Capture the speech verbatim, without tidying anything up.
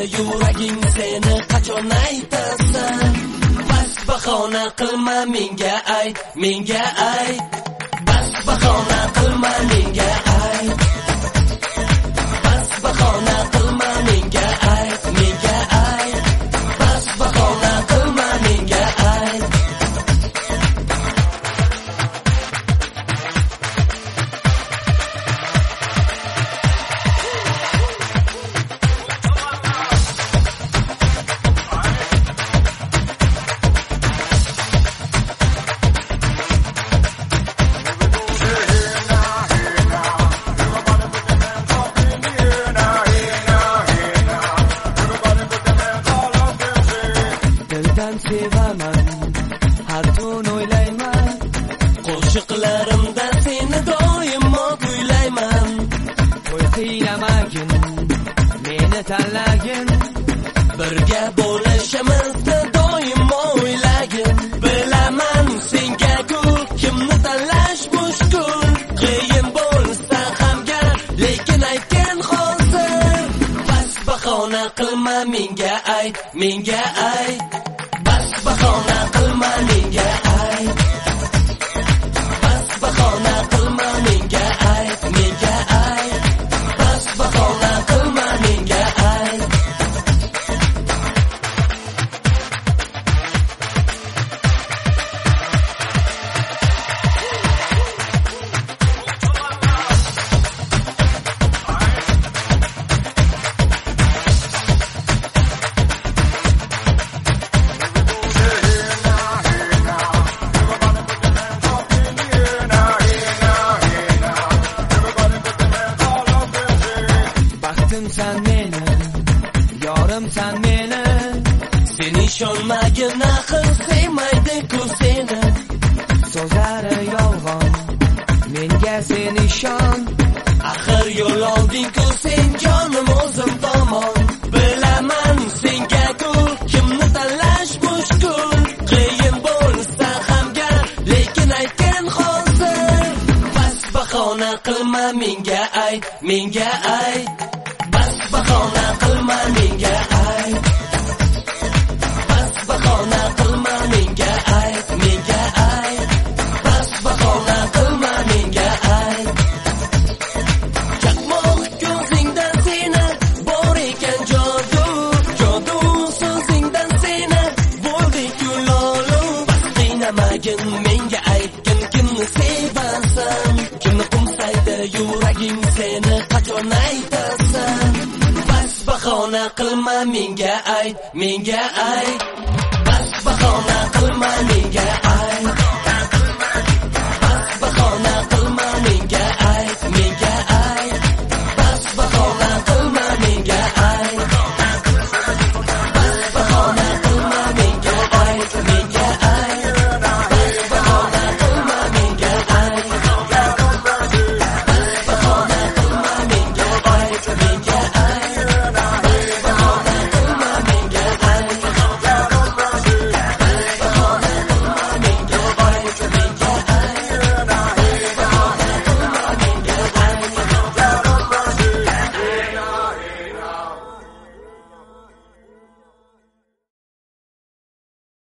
yuraging seni qachon aytasan? Bas bahona qilma menga ayt, menga ayt. Bas bahona qilma menga ayt. Bas bahona qilma menga ayt, menga ayt. Bas bahona qilma menga ayt. Sevaman, har tun o'ylayman, qo'shiqlarimda seni doimo kuylayman. Qo'y qiynamagin, meni tanlagin, birga bo'lishimizni doimo o'ylagin. Bilaman senga ko'l, kimni tanlash mushkul, qiyin bo'lsa ham gar, lekin aytgan hozir. Bas bahona qilma menga ayt, menga ayt. Bahona qilma menga ayt. Bas bahona qilma menga ayt, menga ayt. Bas bahona qilma menga ayt. Sen meni, yorim sen meni. Sen ishonmagin axir sevmaydi-ku seni. So'zlari yolg'on, menga sen ishon. Axir yo'l olding-ku sen jonim o'zim tomon. Bilaman senga ko'l, kimni tanlash mushkul, qiyin bo'lsa ham gar, lekin aytgan hozir. Bas bahona qilma menga ayt, menga ayt. Bas bahona qilma menga ayt. Bas bahona qilma menga ayt, menga ayt. Bas bahona qilma menga ayt. Chaqmoq ko'zingdan seni bor ekan jodu, jodu so'zingdan seni bo'ldi-ku lolu. Bas qiynamagin menga aytgin, kimni sevasan, kimni qumsaydi yuraging seni qachon aytasan? Bahona qilma menga ayt, menga ayt. Bas bahona qilma menga ayt.